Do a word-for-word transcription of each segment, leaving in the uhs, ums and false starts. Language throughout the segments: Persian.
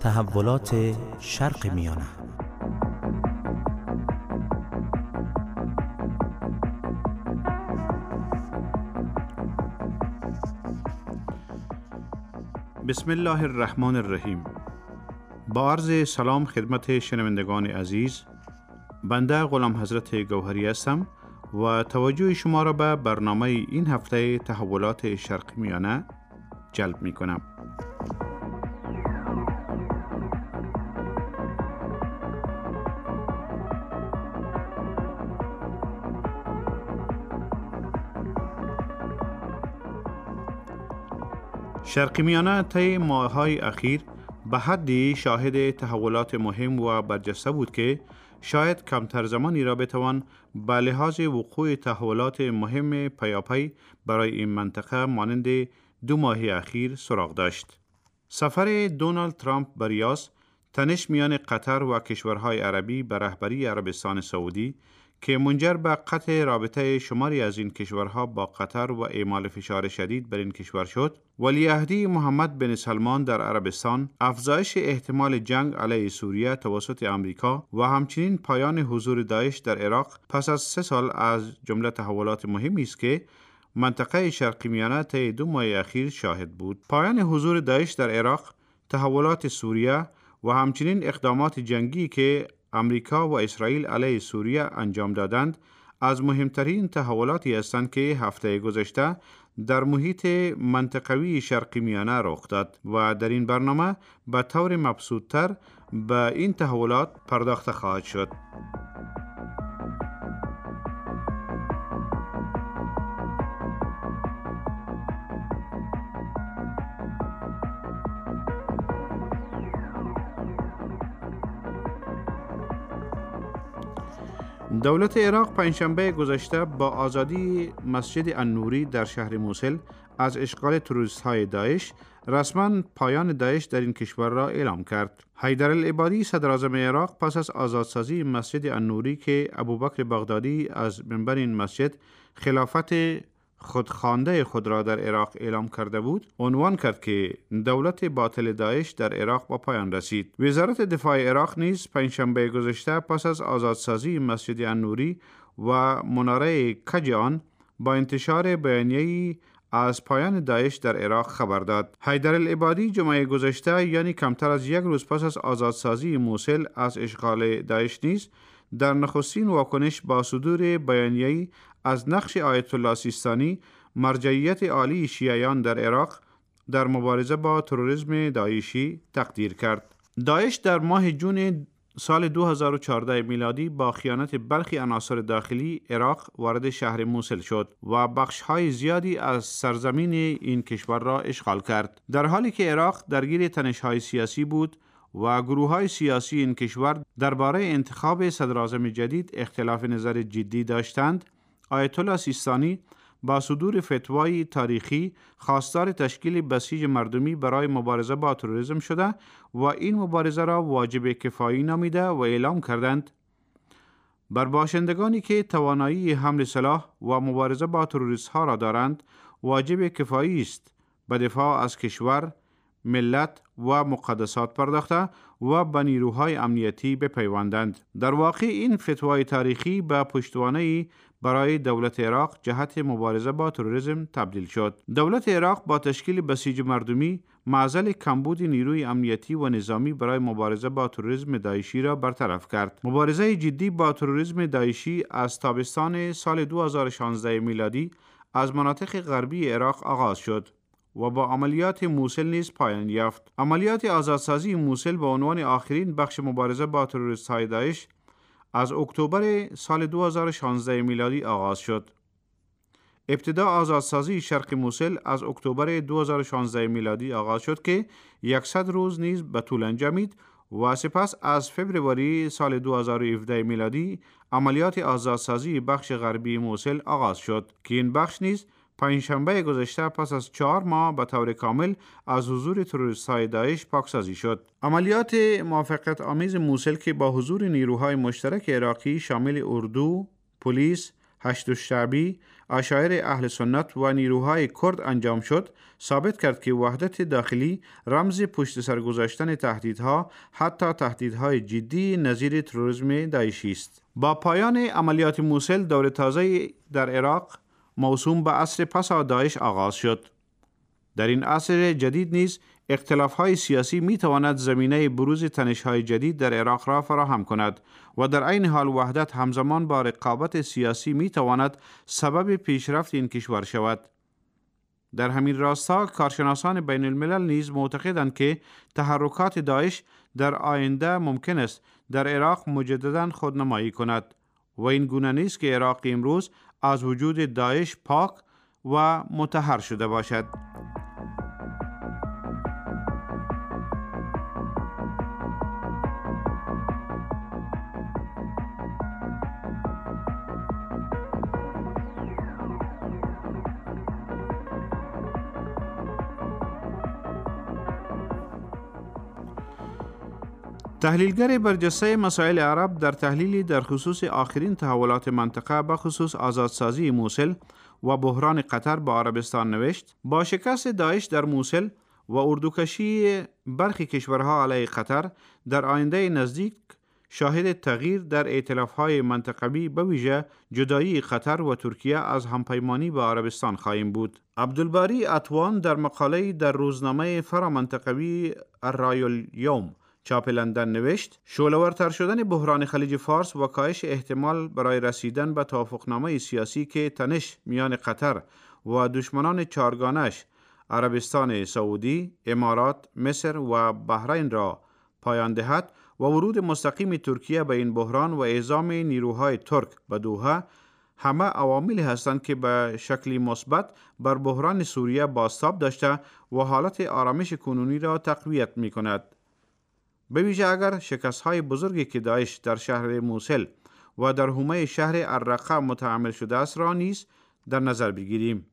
تحولات شرق میانه. بسم الله الرحمن الرحیم. با عرض سلام خدمت شنوندگان عزیز، بنده غلام حضرت گوهری هستم و توجه شما را به برنامه این هفته تحولات شرق میانه جلب می کنم. شرق میانه طی ماه‌های اخیر به حدی شاهد تحولات مهم و برجسته بود که شاید کمتر زمانی را بتوان به لحاظ وقوع تحولات مهم پیاپی برای این منطقه مانند دو ماه اخیر سراغ داشت. سفر دونالد ترامپ به ریاض، تنش میان قطر و کشورهای عربی به رهبری عربستان سعودی که منجر به قطع رابطه شماری از این کشورها با قطر و اعمال فشار شدید بر این کشور شد، ولیعهدی محمد بن سلمان در عربستان، افزایش احتمال جنگ علیه سوریه توسط آمریکا و همچنین پایان حضور داعش در عراق پس از سه سال از جمله تحولات مهمی است که منطقه شرق میانه طی دو ماه اخیر شاهد بود. پایان حضور داعش در عراق، تحولات سوریه و همچنین اقدامات جنگی که امریکا و اسرائیل علیه سوریه انجام دادند از مهمترین تحولاتی هستند که هفته گذشته در محیط منطقوی شرق میانه رخ داد و در این برنامه به طور مبسوط‌تر به این تحولات پرداخته خواهد شد. دولت عراق پنجشنبه گذشته با آزادی مسجد النوری در شهر موصل از اشغال تروریست‌های داعش رسما پایان داعش در این کشور را اعلام کرد. حیدرالعبادی صدراعظم عراق پس از آزادسازی مسجد النوری که ابوبکر بغدادی از منبر این مسجد خلافت خودخوانده خود را در عراق اعلام کرده بود، عنوان کرد که دولت باطل داعش در عراق با پایان رسید. وزارت دفاع عراق نیز پنجشنبه گذشته پس از آزادسازی مسجد النوری و مناره کج آن با انتشار بیانیه‌ای از پایان داعش در عراق خبر داد. حیدرالعبادی جمعه گذشته، یعنی کمتر از یک روز پس از آزادسازی موصل از اشغال داعش نیز، در نخستین واکنش با صدور بیانیه‌ای از نقش آیت الله سیستانی، مرجعیت عالی شیعیان در عراق در مبارزه با تروریسم داعشی تقدیر کرد. داعش در ماه جون سال دو هزار و چهارده میلادی با خیانت برخی عناصر داخلی عراق وارد شهر موصل شد و بخش‌های زیادی از سرزمین این کشور را اشغال کرد. در حالی که عراق درگیر تنش‌های سیاسی بود و گروه‌های سیاسی این کشور درباره انتخاب صدراعظم جدید اختلاف نظر جدی داشتند، آیت الله سیستانی با صدور فتوای تاریخی خواستار تشکیل بسیج مردمی برای مبارزه با تروریسم شده و این مبارزه را واجب کفایی نامیده و اعلام کردند بر باشندگانی که توانایی حمل سلاح و مبارزه با تروریست‌ها را دارند واجب کفایی است به دفاع از کشور، ملت و مقدسات پرداخته و به نیروهای امنیتی بپیوندند. در واقع این فتوای تاریخی به پشتوانه‌ای برای دولت عراق جهت مبارزه با تروریسم تبدیل شد. دولت عراق با تشکیل بسیج مردمی معضل کمبود نیروی امنیتی و نظامی برای مبارزه با تروریسم داعشی را برطرف کرد. مبارزه جدی با تروریسم داعشی از تابستان سال دو هزار و شانزده میلادی از مناطق غربی عراق آغاز شد و با عملیات موصل نیز پایان یافت. عملیات آزادسازی موصل به عنوان آخرین بخش مبارزه با تروریست‌های داعش از اکتبر سال دو هزار و شانزده میلادی آغاز شد. ابتدا آزادسازی شرق موصل از اکتبر دو هزار و شانزده میلادی آغاز شد که صد روز نیز به طول انجامید و سپس از فوریه سال دو هزار و هفده میلادی عملیات آزادسازی بخش غربی موصل آغاز شد که این بخش نیز پنجشنبه گذشته پس از چهار ماه به طور کامل از حضور تروریست‌های داعش پاکسازی شد. عملیات موافقت آمیز موصل که با حضور نیروهای مشترک عراقی شامل اردو، پلیس، هشت شعبی، اشایر اهل سنت و نیروهای کرد انجام شد، ثابت کرد که وحدت داخلی رمز پشت سر گذاشتن تهدیدها، حتی تهدیدهای جدی نظیر تروریسم داعشی است. با پایان عملیات موصل، دور تازه در عراق موسوم به عصر پس از داعش آغاز شد. در این عصر جدید نیز اختلاف‌های سیاسی می‌تواند زمینه بروز تنش‌های جدید در عراق را فراهم کند و در عین حال وحدت همزمان با رقابت سیاسی می‌تواند سبب پیشرفت این کشور شود. در همین راستا کارشناسان بین الملل نیز معتقدند که تحرکات داعش در آینده ممکن است در عراق مجدداً خودنمایی کند و این گونه نیست که عراق امروز از وجود داعش پاک و مطهر شده باشد. تحلیلگر برجسته مسائل عرب در تحلیلی در خصوص آخرین تحولات منطقه به خصوص آزادسازی موصل و بحران قطر با عربستان نوشت: با شکست داعش در موصل و اردوکشی برخی کشورها علیه قطر، در آینده نزدیک شاهد تغییر در ائتلاف‌های منطقوی به ویژه جدایی قطر و ترکیه از همپیمانی با عربستان خواهیم بود. عبدالباری عطوان در مقاله در روزنامه فرامنطقوی الرای الیوم چاپ لندن نوشت: شعله‌ورتر شدن بحران خلیج فارس و کاهش احتمال برای رسیدن به توافقنامه سیاسی که تنش میان قطر و دشمنان چارگانش عربستان سعودی، امارات، مصر و بحرین را پایان دهد و ورود مستقیم ترکیه به این بحران و اعزام نیروهای ترک به دوحه همه عواملی هستند که به شکلی مثبت بر بحران سوریه بازتاب داشته و حالت آرامش کنونی را تقویت می کند. به ویژه اگر شکست‌های بزرگی که داعش در شهر موصل و در حومه شهر الرقه متحمل شده است را نیز در نظر بگیریم.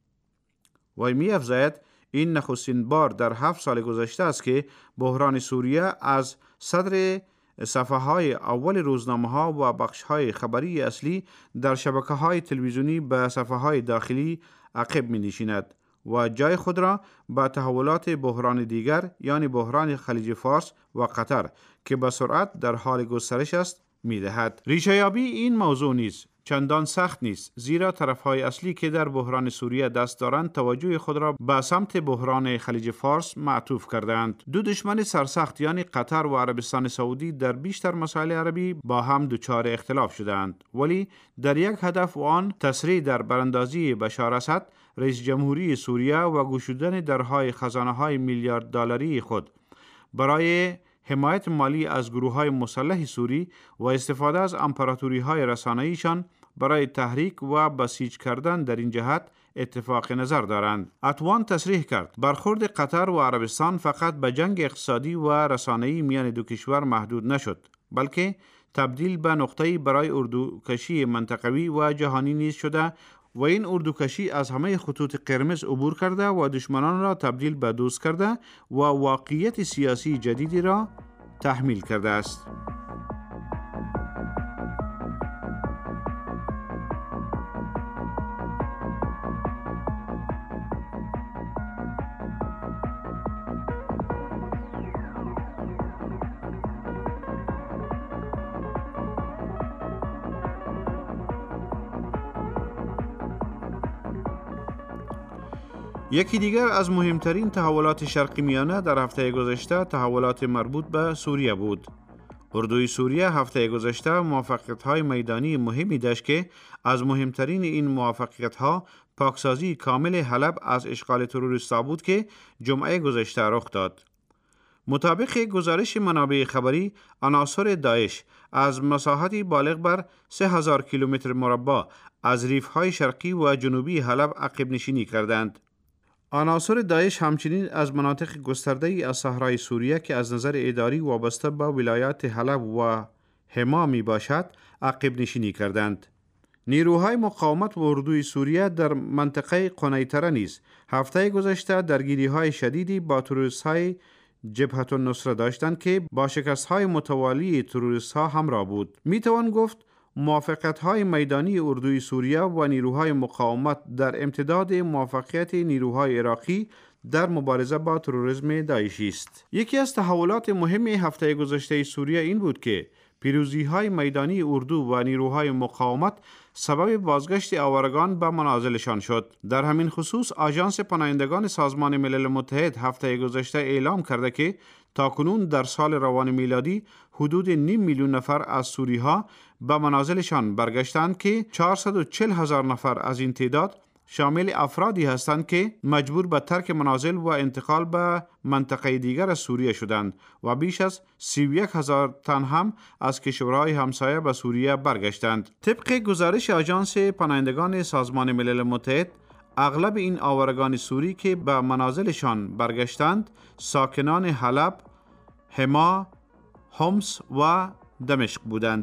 و می افزاید این نخستین بار در هفت سال گذشته است که بحران سوریه از صدر صفحه‌های اول روزنامه‌ها و بخش‌های خبری اصلی در شبکه‌های تلویزیونی به صفحه‌های داخلی عقب می‌نشیند و جای خود را به تحولات بحران دیگر یعنی بحران خلیج فارس و قطر که به سرعت در حال گسترش است می‌دهد. ریشه‌یابی این موضوع نیز چندان سخت نیست، زیرا طرف‌های اصلی که در بحران سوریه دست دارند توجه خود را به سمت بحران خلیج فارس معطوف کردند. دو دشمن سرسخت یعنی قطر و عربستان سعودی در بیشتر مسائل عربی با هم دچار اختلاف شدند، ولی در یک هدف و آن تسریع در براندازی بشار اسد رئیس جمهوری سوریه و گشودن درهای خزانه‌های میلیارد دلاری خود برای حمایت مالی از گروه‌های مسلح سوری و استفاده از امپراتوری‌های رسانه‌ایشان برای تحریک و بسیج کردن در این جهت اتفاق نظر دارند. عطوان تصریح کرد برخورد قطر و عربستان فقط به جنگ اقتصادی و رسانه‌ای میان دو کشور محدود نشد، بلکه تبدیل به نقطه‌ای برای اردوکشی منطقوی و جهانی نیز شده و این اردوکشی از همه خطوط قرمز عبور کرده و دشمنان را تبدیل به دوست کرده و واقعیت سیاسی جدیدی را تحمیل کرده است. یکی دیگر از مهمترین تحولات شرق میانه در هفته گذشته تحولات مربوط به سوریه بود. اردوی سوریه هفته گذشته موفقیت‌های میدانی مهمی داشت که از مهمترین این موفقیت‌ها پاکسازی کامل حلب از اشغال تروریستا بود که جمعه گذشته رخ داد. مطابق گزارش منابع خبری، عناصر داعش از مساحتی بالغ بر سه هزار کیلومتر مربع از ریف‌های شرقی و جنوبی حلب عقب نشینی کردند. عناصر داعش همچنین از مناطق گسترده‌ای از صحرای سوریه که از نظر اداری وابسته به ولایات حلب و حما می باشد عقب نشینی کردند. نیروهای مقاومت و اردوی سوریه در منطقه قنیطره نیز هفته گذشته درگیری‌های شدیدی با تروریست‌های جبهة النصره داشتند که با شکست‌های متوالی تروریست‌ها همراه بود. می توان گفت موافقت‌های میدانی اردوی سوریه و نیروهای مقاومت در امتداد موفقیت نیروهای عراقی در مبارزه با تروریسم داعشی است. یکی از تحولات مهم هفته گذشته سوریه این بود که پیروزی‌های میدانی اردو و نیروهای مقاومت سبب بازگشت آوارگان به منازلشان شد. در همین خصوص آژانس پناهندگان سازمان ملل متحد هفته گذشته اعلام کرده که تاکنون در سال روان میلادی حدود نیم میلیون نفر از سوری‌ها به منازلشان برگشتند که چهارصد و چهل هزار نفر از این تعداد شامل افرادی هستند که مجبور به ترک منازل و انتقال به منطقه دیگر از سوریه شدند و بیش از سی و یک هزار تن هم از کشورهای همسایه به سوریه برگشتند. طبق گزارش آژانس پناهندگان سازمان ملل متحد، اغلب این آوارگان سوری که به منازلشان برگشتند ساکنان حلب، حما، حمص و دمشق بودند.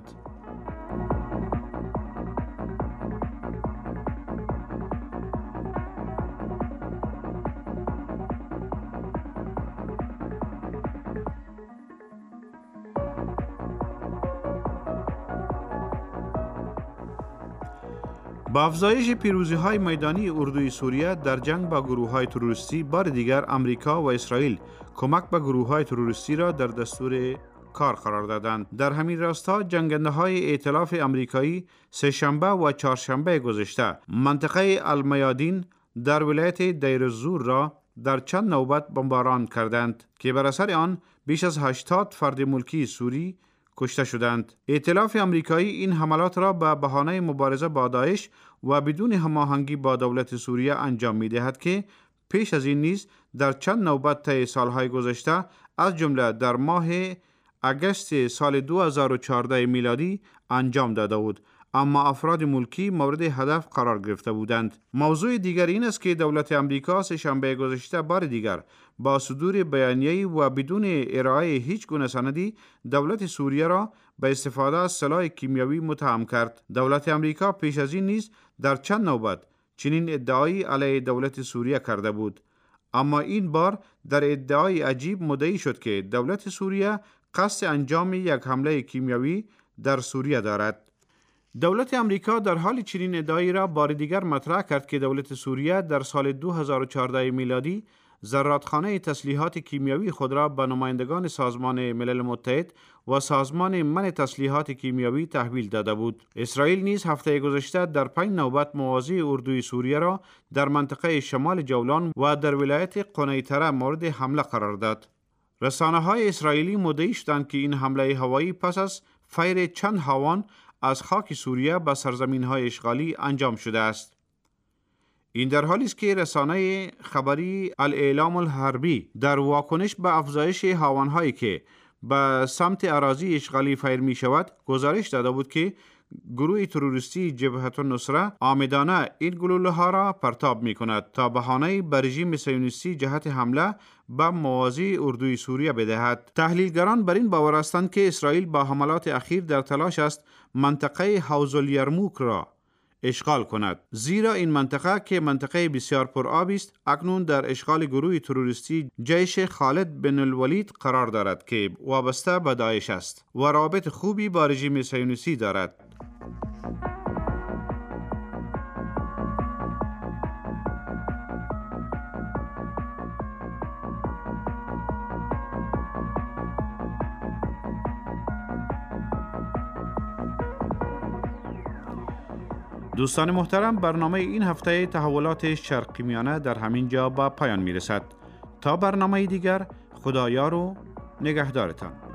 با افزایش پیروزی‌های میدانی اردوی سوریه در جنگ با گروه‌های تروریستی، بار دیگر امریکا و اسرائیل کمک به گروه‌های تروریستی را در دستور کار قرار دادند. در همین راستا جنگنده‌های ائتلاف آمریکایی سه‌شنبه و چهارشنبه گذشته منطقه المیادین در ولایت دیر الزور را در چند نوبت بمباران کردند که بر اثر آن بیش از هشتاد فرد ملکی سوری کشته شدند. ائتلاف آمریکایی این حملات را به بهانه مبارزه با داعش و بدون هماهنگی با دولت سوریه انجام می‌دهد که پیش از این نیز در چند نوبت طی سالهای گذشته از جمله در ماه اگست سال دو هزار و چهارده میلادی انجام داده بود، اما افراد ملکی مورد هدف قرار گرفته بودند. موضوع دیگر این است که دولت آمریکا سه‌شنبه گذشته بار دیگر با صدور بیانیه‌ای و بدون ارائه هیچ گونه سندی دولت سوریه را به استفاده از سلاح کیمیایی متهم کرد. دولت آمریکا پیش از این نیز در چند نوبت چنین ادعایی علیه دولت سوریه کرده بود، اما این بار در ادعای عجیب مدعی شد که دولت سوریه قصد انجام یک حمله کیمیایی در سوریه دارد. دولت آمریکا در حال چنین ادعایی را بار دیگر مطرح کرد که دولت سوریه در سال دو هزار و چهارده میلادی زرادخانه تسلیحات کیمیایی خود را به نمایندگان سازمان ملل متحد و سازمان منع تسلیحات کیمیایی تحویل داده بود. اسرائیل نیز هفته گذشته در پنج نوبت موازی اردوی سوریه را در منطقه شمال جولان و در ولایت قنیطره مورد حمله قرار داد. رسانه‌های اسرائیلی مدعی شدند که این حمله هوایی پس از فیر چند هاوان از خاک سوریه به سرزمین‌های اشغالی انجام شده است. این در حالی است که رسانه خبری الاعلام الحربی در واکنش به افزایش هاوان‌هایی که به سمت اراضی اشغالی فیر می شود گزارش داده بود که گروه تروریستی جبهت النصره عامدانه این گلوله ها را پرتاب می کند تا بهانه بر رژیم صهیونیستی جهت حمله به موازی اردوی سوریه بدهد. تحلیلگران بر این باور هستند که اسرائیل با حملات اخیر در تلاش است منطقه حوض الیرموک را اشغال کند، زیرا این منطقه که منطقه بسیار پرآبی است اکنون در اشغال گروه تروریستی جیش خالد بن الولید قرار دارد که وابسته به داعش است و رابط خوبی با رژیم صهیونیستی دارد. دوستان محترم، برنامه این هفته تحولات شرق میانه در همین جا با پایان می رسد. تا برنامه دیگر، خدایار و نگهدارتان.